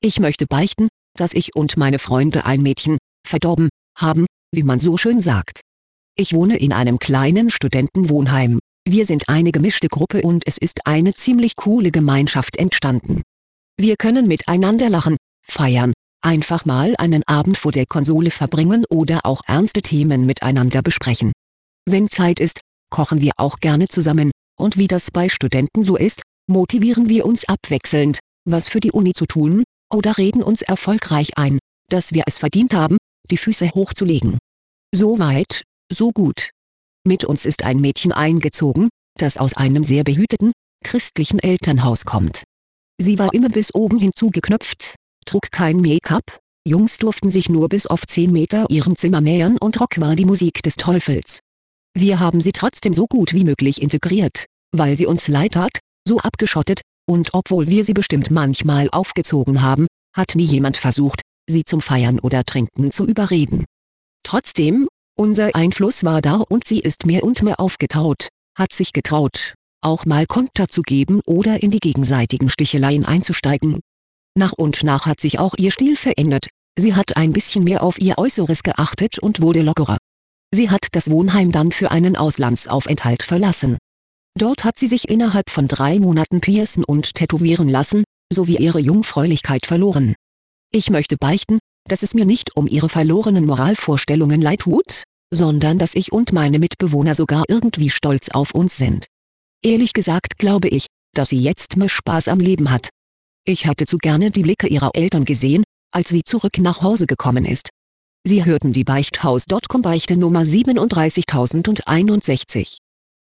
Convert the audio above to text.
Ich möchte beichten, dass ich und meine Freunde ein Mädchen verdorben haben, wie man so schön sagt. Ich wohne in einem kleinen Studentenwohnheim. Wir sind eine gemischte Gruppe und es ist eine ziemlich coole Gemeinschaft entstanden. Wir können miteinander lachen, feiern, einfach mal einen Abend vor der Konsole verbringen oder auch ernste Themen miteinander besprechen. Wenn Zeit ist, kochen wir auch gerne zusammen, und wie das bei Studenten so ist, motivieren wir uns abwechselnd, was für die Uni zu tun, oder reden uns erfolgreich ein, dass wir es verdient haben, die Füße hochzulegen. So weit, so gut. Mit uns ist ein Mädchen eingezogen, das aus einem sehr behüteten, christlichen Elternhaus kommt. Sie war immer bis oben hin zugeknöpft, trug kein Make-up, Jungs durften sich nur bis auf 10 Meter ihrem Zimmer nähern und Rock war die Musik des Teufels. Wir haben sie trotzdem so gut wie möglich integriert, weil sie uns leid tat, so abgeschottet, und obwohl wir sie bestimmt manchmal aufgezogen haben, hat nie jemand versucht, sie zum Feiern oder Trinken zu überreden. Trotzdem, unser Einfluss war da und sie ist mehr und mehr aufgetaut, hat sich getraut, auch mal Konter zu geben oder in die gegenseitigen Sticheleien einzusteigen. Nach und nach hat sich auch ihr Stil verändert, sie hat ein bisschen mehr auf ihr Äußeres geachtet und wurde lockerer. Sie hat das Wohnheim dann für einen Auslandsaufenthalt verlassen. Dort hat sie sich innerhalb von 3 Monaten piercen und tätowieren lassen, sowie ihre Jungfräulichkeit verloren. Ich möchte beichten, dass es mir nicht um ihre verlorenen Moralvorstellungen leid tut, sondern dass ich und meine Mitbewohner sogar irgendwie stolz auf uns sind. Ehrlich gesagt glaube ich, dass sie jetzt mehr Spaß am Leben hat. Ich hätte zu gerne die Blicke ihrer Eltern gesehen, als sie zurück nach Hause gekommen ist. Sie hörten die Beichthaus.com Beichte Nummer 37061.